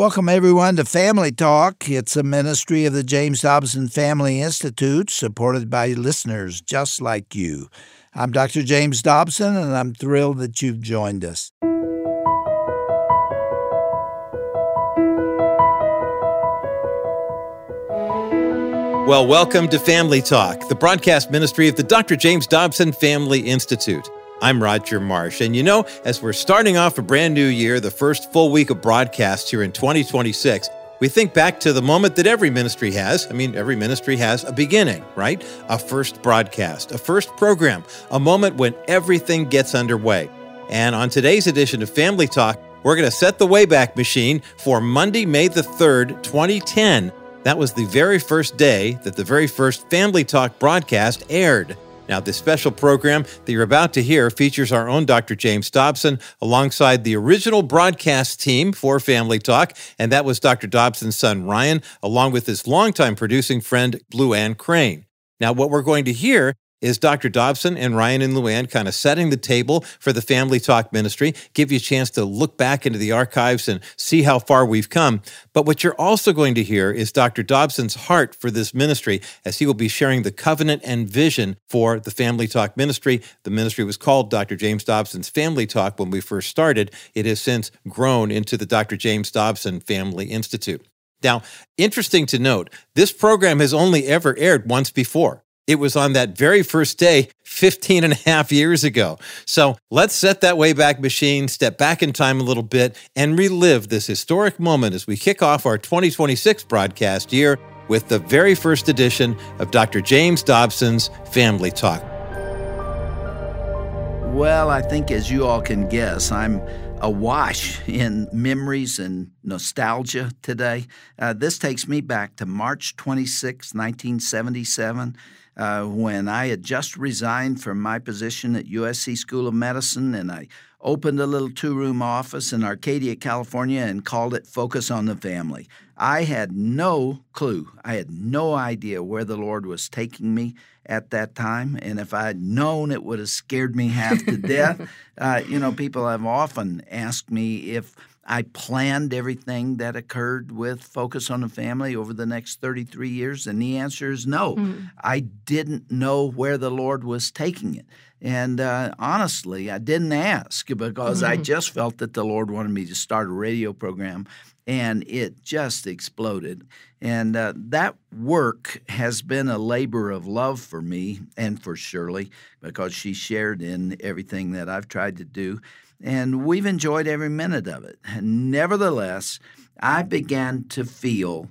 Welcome, everyone, to Family Talk. It's a ministry of the James Dobson Family Institute, supported by listeners just like you. I'm Dr. James Dobson, and I'm thrilled that you've joined us. Well, welcome to Family Talk, the broadcast ministry of the Dr. James Dobson Family Institute. I'm Roger Marsh, and you know, as we're starting off a brand new year, the first full week of broadcasts here in 2026, we think back to the moment that every ministry has. Every ministry has a beginning, right? A first broadcast, a first program, a moment when everything gets underway. And on today's edition of Family Talk, we're going to set the Wayback Machine for Monday, May the 3rd, 2010. That was the very first day that the very first Family Talk broadcast aired. Now, this special program that you're about to hear features our own Dr. James Dobson alongside the original broadcast team for Family Talk, and that was Dr. Dobson's son, Ryan, along with his longtime producing friend, Blue Ann Crane. Now, what we're going to hear is Dr. Dobson and Ryan and Luann kind of setting the table for the Family Talk ministry, give you a chance to look back into the archives and see how far we've come. But what you're also going to hear is Dr. Dobson's heart for this ministry, as he will be sharing the covenant and vision for the Family Talk ministry. The ministry was called Dr. James Dobson's Family Talk when we first started. It has since grown into the Dr. James Dobson Family Institute. Now, interesting to note, this program has only ever aired once before. It was on that very first day 15 and a half years ago. So let's set that Wayback Machine, step back in time a little bit, and relive this historic moment as we kick off our 2026 broadcast year with the very first edition of Dr. James Dobson's Family Talk. Well, I think as you all can guess, I'm awash in memories and nostalgia today. This takes me back to March 26, 1977. When I had just resigned from my position at USC School of Medicine, and I opened a little two-room office in Arcadia, California, and called it Focus on the Family. I had no clue. I had no idea where the Lord was taking me at that time, and if I had known, it would have scared me half to death. People have often asked me if I planned everything that occurred with Focus on the Family over the next 33 years, and the answer is no. I didn't know where the Lord was taking it. And honestly, I didn't ask because I just felt that the Lord wanted me to start a radio program, and it just exploded. And that work has been a labor of love for me and for Shirley because she shared in everything that I've tried to do. And we've enjoyed every minute of it. And nevertheless, I began to feel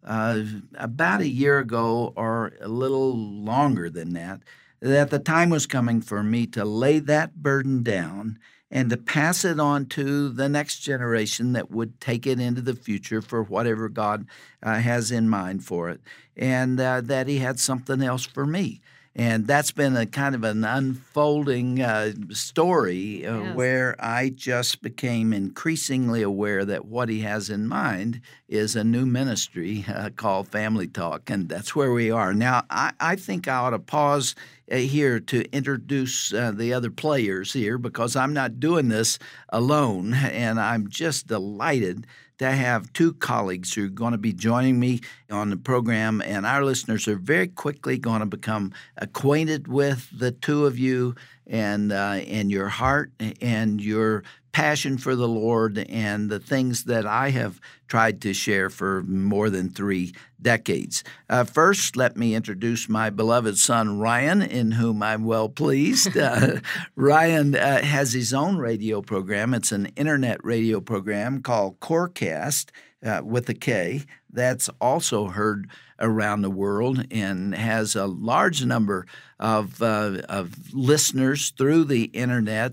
about a year ago or a little longer than that the time was coming for me to lay that burden down and to pass it on to the next generation that would take it into the future for whatever God has in mind for it, and that He had something else for me. And that's been a kind of an unfolding story where I just became increasingly aware that what He has in mind is a new ministry called Family Talk, and that's where we are. Now, I think I ought to pause here to introduce the other players here because I'm not doing this alone, and I'm just delighted to have two colleagues who are going to be joining me on the program, and our listeners are very quickly going to become acquainted with the two of you and your heart and your passion for the Lord and the things that I have tried to share for more than 3 decades. First, let me introduce my beloved son, Ryan, in whom I'm well pleased. Ryan has his own radio program. It's an internet radio program called Corecast with a K. That's also heard around the world and has a large number of listeners through the internet.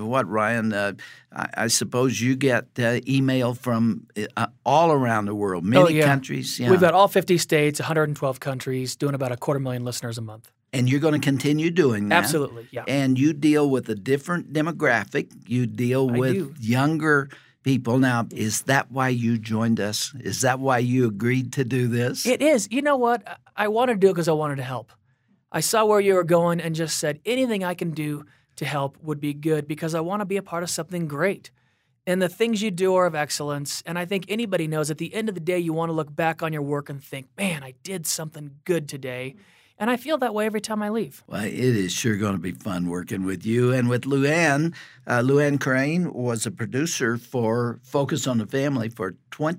Ryan? I suppose you get email from all around the world, many countries. Yeah. We've got all 50 states, 112 countries, doing about 250,000 listeners a month. And you're going to continue doing that. Absolutely, yeah. And you deal with a different demographic. You deal with younger people. Now, is that why you joined us? Is that why you agreed to do this? It is. You know what? I wanted to do it because I wanted to help. I saw where you were going and just said anything I can do to help would be good because I want to be a part of something great. And the things you do are of excellence. And I think anybody knows at the end of the day, you want to look back on your work and think, man, I did something good today. And I feel that way every time I leave. Well, it is sure going to be fun working with you and with Luann. Luann Crane was a producer for Focus on the Family for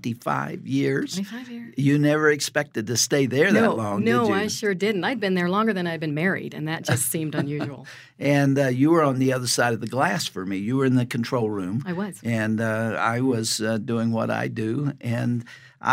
25 years. 25 years. You never expected to stay there that long, did you? No, I sure didn't. I'd been there longer than I'd been married, and that just seemed unusual. And you were on the other side of the glass for me. You were in the control room. I was. And I was doing what I do. And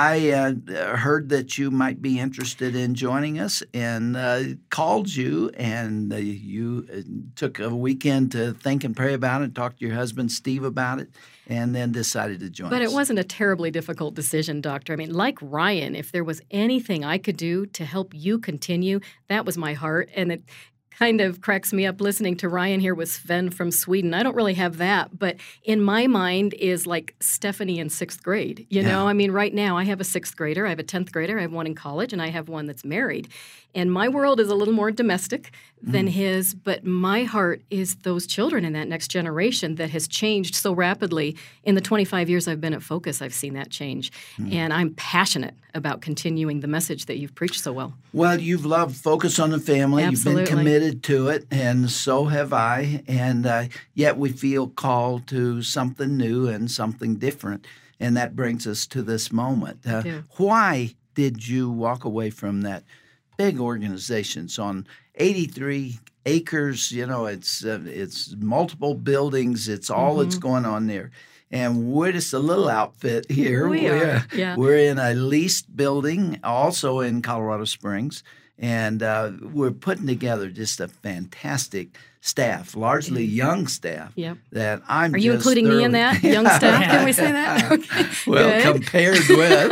I heard that you might be interested in joining us and called you, and you took a weekend to think and pray about it, talk to your husband, Steve, about it, and then decided to join us. But it wasn't a terribly difficult decision, Doctor. I mean, like Ryan, if there was anything I could do to help you continue, that was my heart. And it kind of cracks me up listening to Ryan here with Sven from Sweden. I don't really have that, but in my mind is like Stephanie in 6th grade. You know, I mean, right now I have a 6th grader, I have a 10th grader, I have one in college, and I have one that's married. And my world is a little more domestic than his, but my heart is those children in that next generation that has changed so rapidly. In the 25 years I've been at Focus, I've seen that change. And I'm passionate about continuing the message that you've preached so well. Well, you've loved Focus on the Family. Absolutely. You've been committed to it, and so have I. And yet we feel called to something new and something different. And that brings us to this moment. Why did you walk away from that big organization? It's on 83 acres. You know, it's multiple buildings. It's all that's going on there. And we're just a little outfit here. We're in a leased building, also in Colorado Springs. And we're putting together just a fantastic staff, largely young staff. That I'm. Are you just including me in that? Young staff? Can we say that? Okay. Well, compared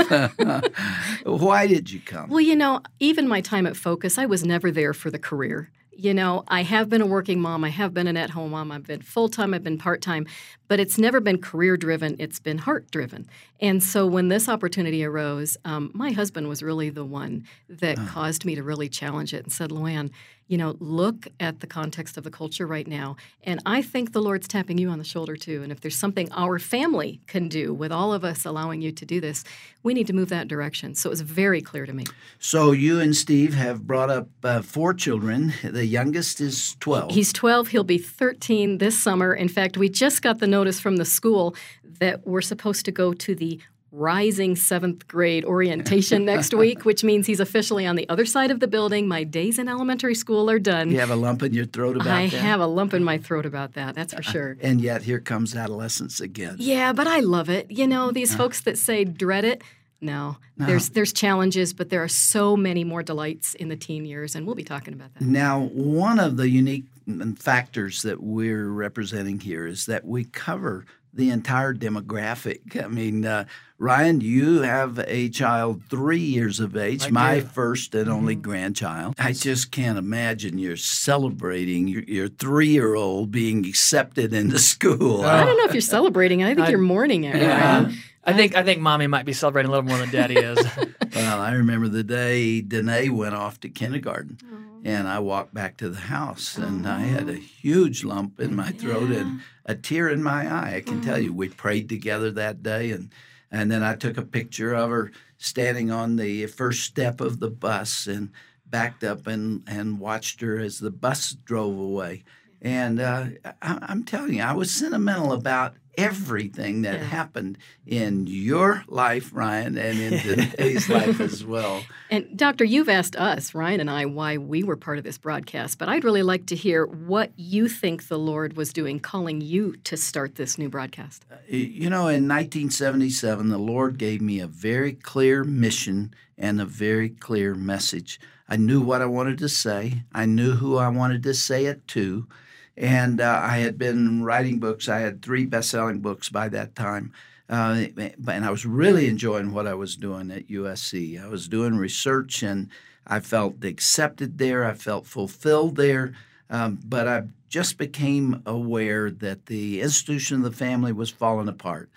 with. Why did you come? Well, you know, even my time at Focus, I was never there for the career. You know, I have been a working mom. I have been an at-home mom. I've been full-time. I've been part-time. But it's never been career-driven. It's been heart-driven. And so when this opportunity arose, my husband was really the one that caused me to really challenge it and said, Luann, you know, look at the context of the culture right now. And I think the Lord's tapping you on the shoulder, too. And if there's something our family can do with all of us allowing you to do this, we need to move that direction. So it was very clear to me. So you and Steve have brought up 4 children. The youngest is 12. He's 12. He'll be 13 this summer. In fact, we just got the notice from the school that we're supposed to go to the Rising 7th grade orientation next week, which means he's officially on the other side of the building. My days in elementary school are done. You have a lump in your throat about that? I have a lump in my throat about that, that's for sure. And yet here comes adolescence again. Yeah, but I love it. You know, these folks that say dread it, no. There's challenges, but there are so many more delights in the teen years, and we'll be talking about that. Now, one of the unique factors that we're representing here is that we cover the entire demographic. I mean, Ryan, you have a child 3 years of age, my first and only grandchild. I just can't imagine you're celebrating your 3-year-old being accepted into school. I don't know if you're celebrating it. I think you're mourning it. Right? I think Mommy might be celebrating a little more than Daddy is. Well, I remember the day Danae went off to kindergarten, and I walked back to the house, and I had a huge lump in my throat and a tear in my eye. I can tell you, we prayed together that day, and then I took a picture of her standing on the first step of the bus and backed up and watched her as the bus drove away. And I'm telling you, I was sentimental about everything that happened in your life, Ryan, and in today's life as well. And Doctor, you've asked us, Ryan and I, why we were part of this broadcast, but I'd really like to hear what you think the Lord was doing, calling you to start this new broadcast. You know, in 1977, the Lord gave me a very clear mission and a very clear message. I knew what I wanted to say. I knew who I wanted to say it to. And I had been writing books. I had 3 best-selling books by that time. And I was really enjoying what I was doing at USC. I was doing research, and I felt accepted there. I felt fulfilled there. But I just became aware that the institution of the family was falling apart.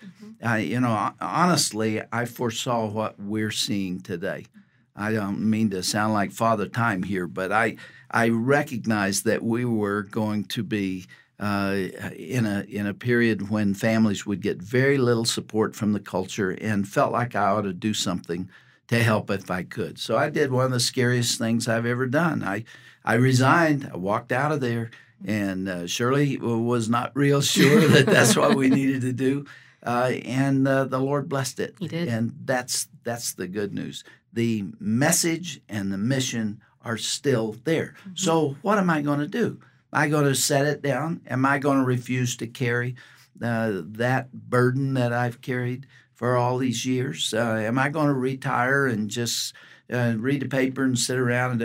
Honestly, I foresaw what we're seeing today. I don't mean to sound like Father Time here, but I recognized that we were going to be in a period when families would get very little support from the culture, and felt like I ought to do something to help if I could. So I did one of the scariest things I've ever done. I resigned. I walked out of there, and Shirley was not real sure that that's what we needed to do. And the Lord blessed it. He did. And that's the good news. The message and the mission are still there. Mm-hmm. So what am I going to do? Am I going to set it down? Am I going to refuse to carry that burden that I've carried for all these years? Am I going to retire and just read the paper and sit around?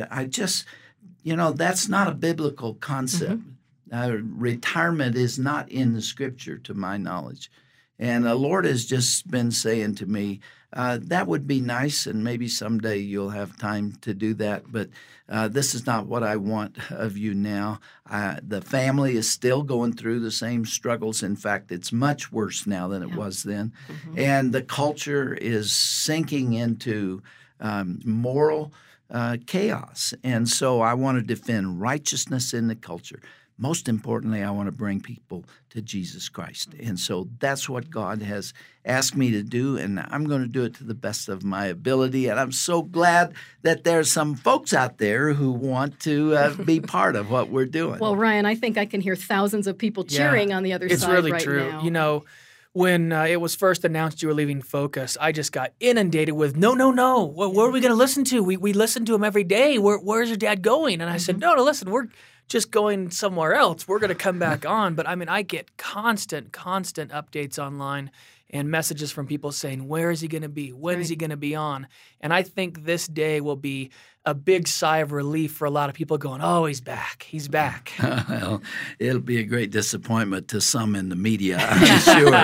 That's not a biblical concept. Mm-hmm. Retirement is not in the Scripture, to my knowledge. And the Lord has just been saying to me, that would be nice, and maybe someday you'll have time to do that, but this is not what I want of you now. The family is still going through the same struggles. In fact, it's much worse now than it was then. Mm-hmm. And the culture is sinking into moral chaos. And so I want to defend righteousness in the culture. Most importantly, I want to bring people to Jesus Christ. And so that's what God has asked me to do, and I'm going to do it to the best of my ability. And I'm so glad that there's some folks out there who want to be part of what we're doing. Well, Ryan, I think I can hear thousands of people cheering on the other side really right true. now. You know, when it was first announced you were leaving Focus, I just got inundated with, no. What are we going to listen to? We listen to him every day. Where's your dad going? And I said, no, listen, we're just going somewhere else. We're going to come back on. But, I get constant updates online and messages from people saying, where is he going to be? When is he going to be on? And I think this day will be a big sigh of relief for a lot of people going, oh, he's back. He's back. Well, it'll be a great disappointment to some in the media, I'm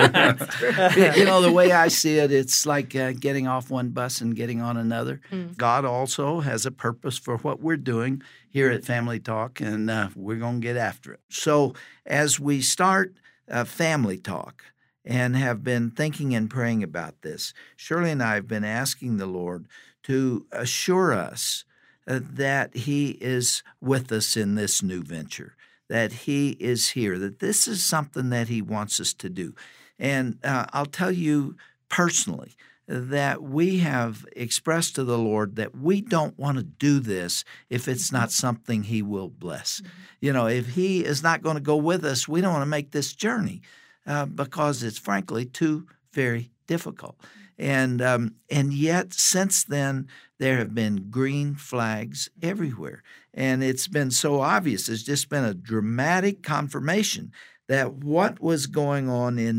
sure. The way I see it, it's like getting off one bus and getting on another. Mm. God also has a purpose for what we're doing here at Family Talk, and we're going to get after it. So as we start Family Talk and have been thinking and praying about this, Shirley and I have been asking the Lord to assure us that He is with us in this new venture, that He is here, that this is something that He wants us to do. And I'll tell you personally that we have expressed to the Lord that we don't want to do this if it's not something He will bless. Mm-hmm. If He is not going to go with us, we don't want to make this journey because it's frankly too very difficult. And yet since then, there have been green flags everywhere. And it's been so obvious. It's just been a dramatic confirmation that what was going on in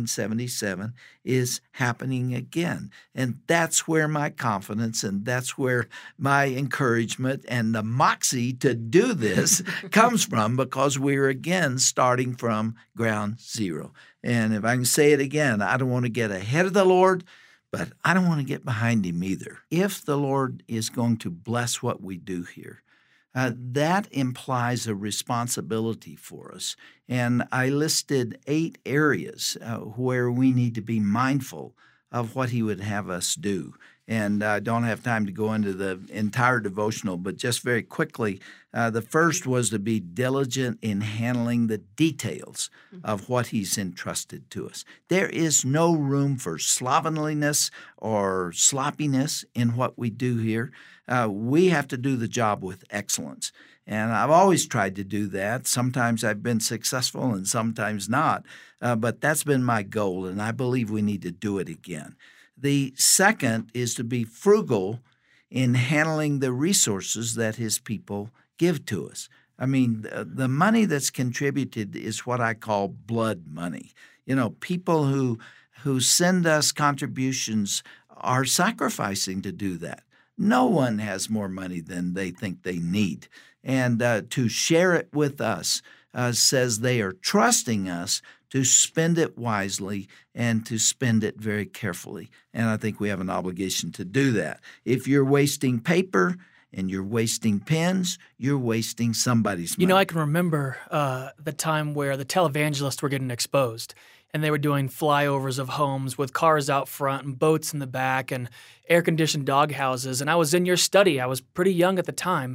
1977 is happening again. And that's where my confidence and that's where my encouragement and the moxie to do this comes from, because we're again starting from ground zero. And if I can say it again, I don't want to get ahead of the Lord, but I don't want to get behind Him either. If the Lord is going to bless what we do here, that implies a responsibility for us. And I listed 8 areas where we need to be mindful of what He would have us do. And I don't have time to go into the entire devotional, but just very quickly, the first was to be diligent in handling the details of what He's entrusted to us. There is no room for slovenliness or sloppiness in what we do here. We have to do the job with excellence. And I've always tried to do that. Sometimes I've been successful and sometimes not. But that's been my goal, and I believe we need to do it again. The second is to be frugal in handling the resources that His people give to us. The money that's contributed is what I call blood money. People who send us contributions are sacrificing to do that. No one has more money than they think they need. And to share it with us says they are trusting us to spend it wisely and to spend it very carefully. And I think we have an obligation to do that. If you're wasting paper and you're wasting pens, you're wasting somebody's money. I can remember the time where the televangelists were getting exposed, and they were doing flyovers of homes with cars out front and boats in the back and air-conditioned dog houses. And I was in your study. I was pretty young at the time.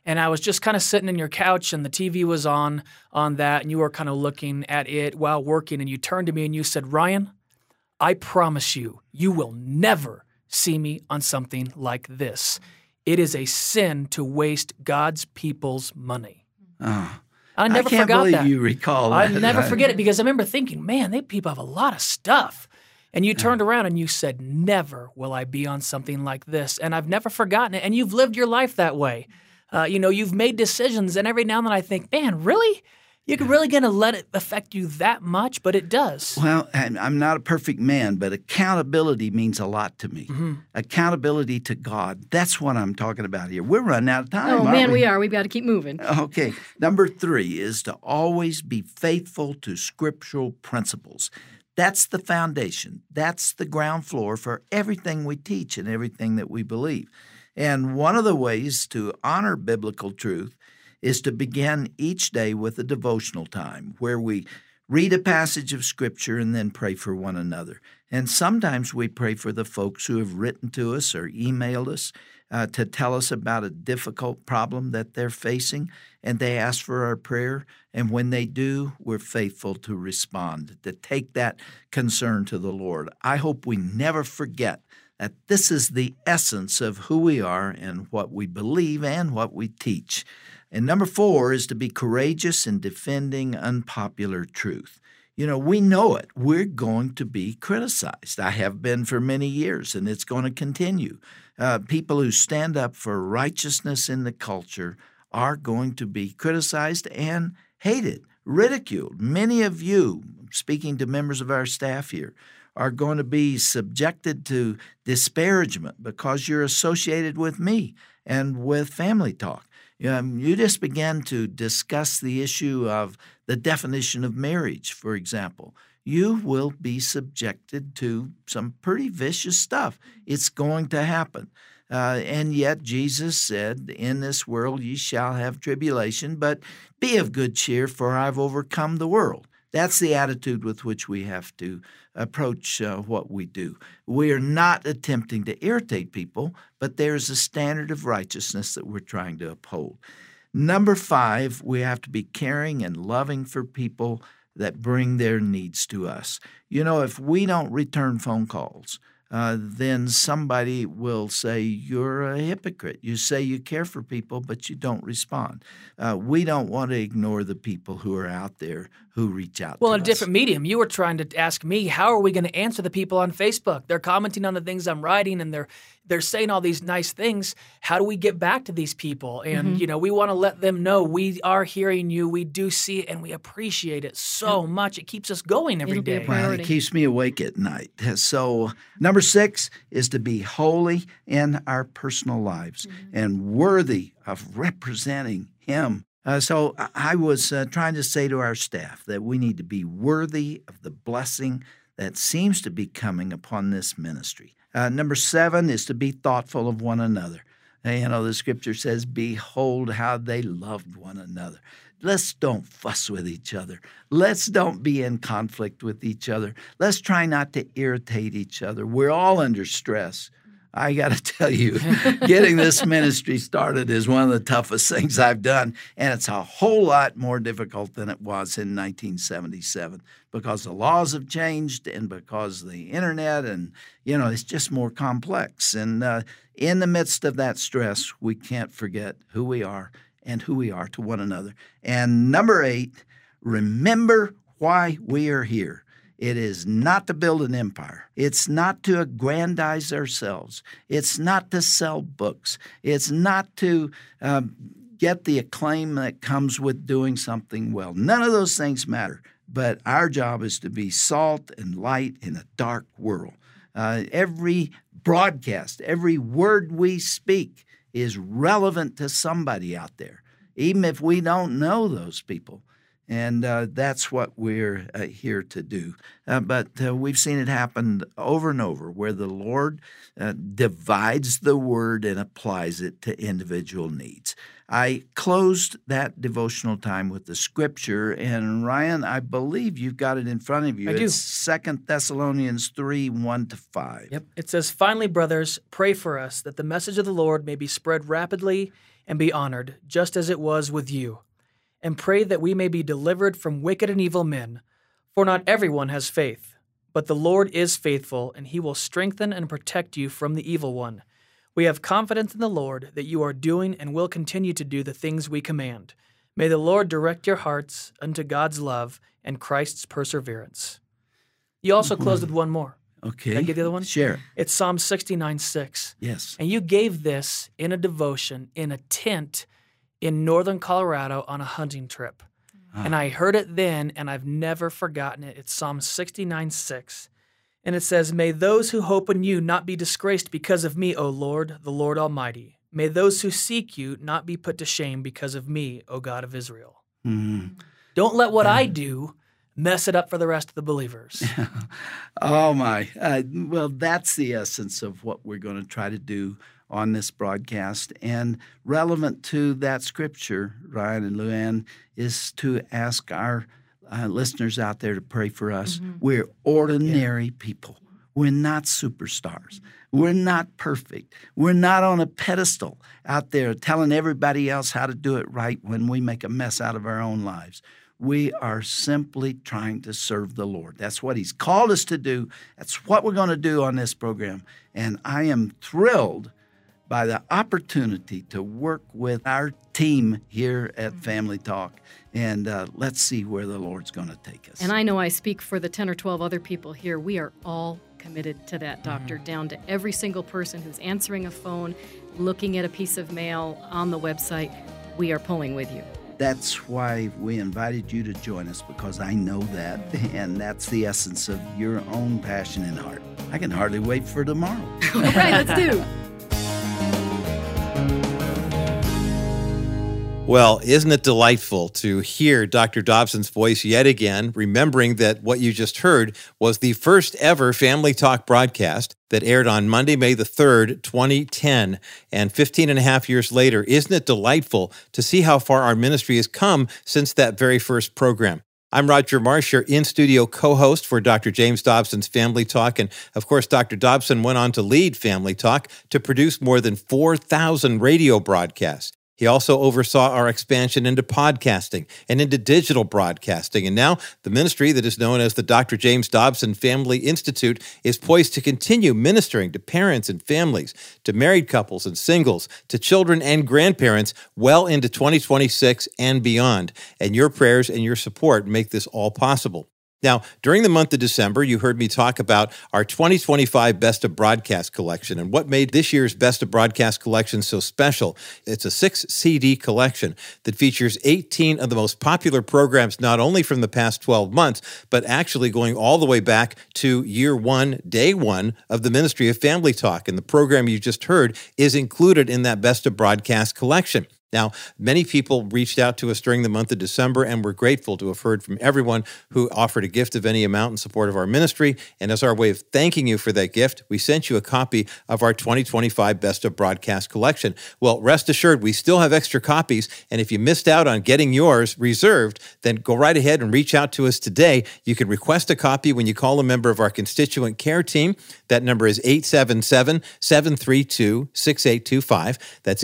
And I was just kind of sitting in your couch and the TV was on that, and you were kind of looking at it while working, and you turned to me and you said, Ryan, I promise you, you will never see me on something like this. It is a sin to waste God's people's money. Oh, I never can't forgot believe that. you recall I that. never forget it because I remember thinking, man, they people have a lot of stuff. And you turned around and you said, never will I be on something like this. And I've never forgotten it. And you've lived your life that way. You've made decisions. And every now and then I think, man, really? You're really going to let it affect you that much? But it does. Well, I'm not a perfect man, but accountability means a lot to me. Mm-hmm. Accountability to God. That's what I'm talking about here. We're running out of time. Oh, man, we are. We've got to keep moving. Okay. Number 3 is to always be faithful to scriptural principles. That's the foundation. That's the ground floor for everything we teach and everything that we believe. And one of the ways to honor biblical truth is to begin each day with a devotional time where we read a passage of Scripture and then pray for one another. And sometimes we pray for the folks who have written to us or emailed us to tell us about a difficult problem that they're facing, and they ask for our prayer. And when they do, we're faithful to respond, to take that concern to the Lord. I hope we never forget that this is the essence of who we are and what we believe and what we teach. And number 4 is to be courageous in defending unpopular truth. We know it. We're going to be criticized. I have been for many years, and it's going to continue. People who stand up for righteousness in the culture are going to be criticized and hated, ridiculed. Many of you, speaking to members of our staff here, are going to be subjected to disparagement because you're associated with me and with Family Talk. You just began to discuss the issue of the definition of marriage, for example. You will be subjected to some pretty vicious stuff. It's going to happen. And yet Jesus said, in this world ye shall have tribulation, but be of good cheer, for I've overcome the world. That's the attitude with which we have to approach what we do. We are not attempting to irritate people, but there's a standard of righteousness that we're trying to uphold. Number 5, we have to be caring and loving for people that bring their needs to us. If we don't return phone calls, then somebody will say you're a hypocrite. You say you care for people, but you don't respond. We don't want to ignore the people who are out there who reach out to us. Well, in a different medium, you were trying to ask me, how are we going to answer the people on Facebook? They're commenting on the things I'm writing, and they're saying all these nice things. How do we get back to these people? And, we want to let them know we are hearing you. We do see it, and we appreciate it so much. It keeps us going every It'll be a day. priority. Well, it keeps me awake at night. So number 6 is to be holy in our personal lives and worthy of representing Him. So I was trying to say to our staff that we need to be worthy of the blessing that seems to be coming upon this ministry. Number 7 is to be thoughtful of one another. The Scripture says, behold how they loved one another. Let's don't fuss with each other. Let's don't be in conflict with each other. Let's try not to irritate each other. We're all under stress. I got to tell you, getting this ministry started is one of the toughest things I've done, and it's a whole lot more difficult than it was in 1977 because the laws have changed and because the internet and, it's just more complex. And in the midst of that stress, we can't forget who we are and who we are to one another. And number 8, remember why we are here. It is not to build an empire. It's not to aggrandize ourselves. It's not to sell books. It's not to get the acclaim that comes with doing something well. None of those things matter. But our job is to be salt and light in a dark world. Every broadcast, every word we speak is relevant to somebody out there, even if we don't know those people. And that's what we're here to do. But we've seen it happen over and over where the Lord divides the word and applies it to individual needs. I closed that devotional time with the scripture, and Ryan, I believe you've got it in front of you. I do. It's 2 Thessalonians 3, 1-5. Yep. It says, "Finally, brothers, pray for us that the message of the Lord may be spread rapidly and be honored, just as it was with you. And pray that we may be delivered from wicked and evil men. For not everyone has faith, but the Lord is faithful, and he will strengthen and protect you from the evil one. We have confidence in the Lord that you are doing and will continue to do the things we command. May the Lord direct your hearts unto God's love and Christ's perseverance." You also closed with one more. Okay. Can I get the other one? Sure. It's Psalm 69:6. Yes. And you gave this in a devotion in a tent in northern Colorado on a hunting trip. And I heard it then, and I've never forgotten it. It's Psalm 69:6. And it says, "May those who hope in you not be disgraced because of me, O Lord, the Lord Almighty. May those who seek you not be put to shame because of me, O God of Israel." Mm-hmm. Don't let what I do mess it up for the rest of the believers. Oh, my. Well, that's the essence of what we're going to try to do on this broadcast. And relevant to that scripture, Ryan and Luann, is to ask our listeners out there to pray for us. Mm-hmm. We're ordinary people. We're not superstars. We're not perfect. We're not on a pedestal out there telling everybody else how to do it right when we make a mess out of our own lives. We are simply trying to serve the Lord. That's what He's called us to do. That's what we're going to do on this program. And I am thrilled by the opportunity to work with our team here at Family Talk. And let's see where the Lord's going to take us. And I know I speak for the 10 or 12 other people here. We are all committed to that, Doctor, down to every single person who's answering a phone, looking at a piece of mail on the website. We are pulling with you. That's why we invited you to join us, because I know that, and that's the essence of your own passion and heart. I can hardly wait for tomorrow. All right, let's do. Well, isn't it delightful to hear Dr. Dobson's voice yet again, remembering that what you just heard was the first ever Family Talk broadcast that aired on Monday, May the 3rd, 2010. And 15 and a half years later, isn't it delightful to see how far our ministry has come since that very first program? I'm Roger Marsh, your in-studio co-host for Dr. James Dobson's Family Talk. And, of course, Dr. Dobson went on to lead Family Talk to produce more than 4,000 radio broadcasts. He also oversaw our expansion into podcasting and into digital broadcasting. And now the ministry that is known as the Dr. James Dobson Family Institute is poised to continue ministering to parents and families, to married couples and singles, to children and grandparents well into 2026 and beyond. And your prayers and your support make this all possible. Now, during the month of December, you heard me talk about our 2025 Best of Broadcast collection. And what made this year's Best of Broadcast collection so special? It's a 6-CD collection that features 18 of the most popular programs, not only from the past 12 months, but actually going all the way back to year one, day one of the Ministry of Family Talk. And the program you just heard is included in that Best of Broadcast collection. Now, many people reached out to us during the month of December, and we're grateful to have heard from everyone who offered a gift of any amount in support of our ministry. And as our way of thanking you for that gift, we sent you a copy of our 2025 Best of Broadcast collection. Well, rest assured, we still have extra copies, and if you missed out on getting yours reserved, then go right ahead and reach out to us today. You can request a copy when you call a member of our constituent care team. That number is 877-732-6825. That's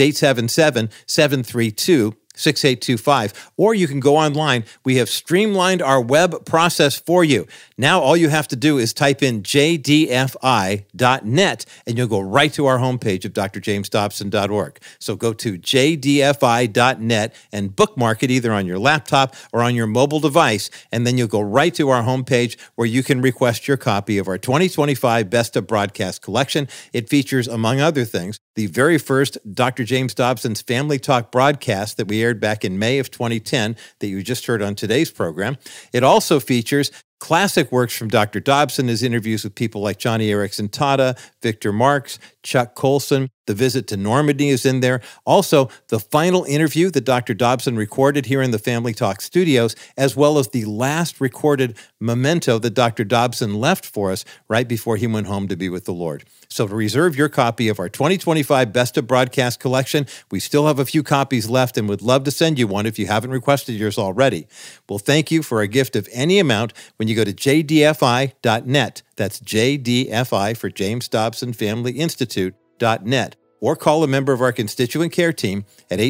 877-732-6825, or you can go online. We have streamlined our web process for you. Now all you have to do is type in jdfi.net, and you'll go right to our homepage of drjamesdobson.org. So go to jdfi.net and bookmark it either on your laptop or on your mobile device, and then you'll go right to our homepage where you can request your copy of our 2025 Best of Broadcast collection. It features, among other things, the very first Dr. James Dobson's Family Talk broadcast that we aired back in May of 2010 that you just heard on today's program. It also features Classic works from Dr. Dobson is interviews with people like Johnny Erickson Tata, Victor Marx, Chuck Colson. The Visit to Normandy is in there. Also, the final interview that Dr. Dobson recorded here in the Family Talk studios, as well as the last recorded memento that Dr. Dobson left for us right before he went home to be with the Lord. So to reserve your copy of our 2025 Best of Broadcast collection, we still have a few copies left and would love to send you one if you haven't requested yours already. We'll thank you for a gift of any amount when you go to jdfi.net. That's JDFI for James Dobson Family Institute.net. Or call a member of our constituent care team at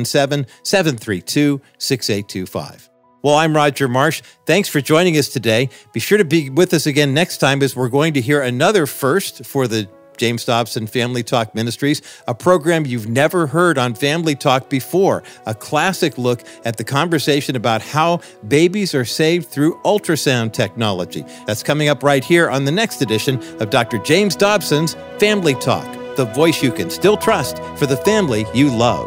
877-732-6825. Well, I'm Roger Marsh. Thanks for joining us today. Be sure to be with us again next time as we're going to hear another first for the James Dobson Family Talk Ministries, a program you've never heard on Family Talk before, a classic look at the conversation about how babies are saved through ultrasound technology. That's coming up right here on the next edition of Dr. James Dobson's Family Talk, the voice you can still trust for the family you love.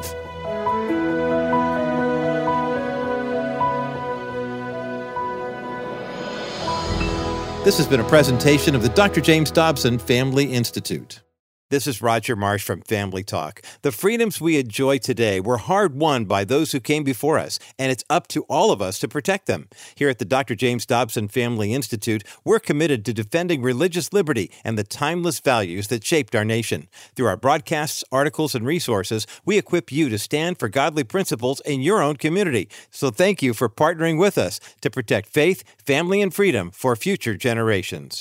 This has been a presentation of the Dr. James Dobson Family Institute. This is Roger Marsh from Family Talk. The freedoms we enjoy today were hard-won by those who came before us, and it's up to all of us to protect them. Here at the Dr. James Dobson Family Institute, we're committed to defending religious liberty and the timeless values that shaped our nation. Through our broadcasts, articles, and resources, we equip you to stand for godly principles in your own community. So thank you for partnering with us to protect faith, family, and freedom for future generations.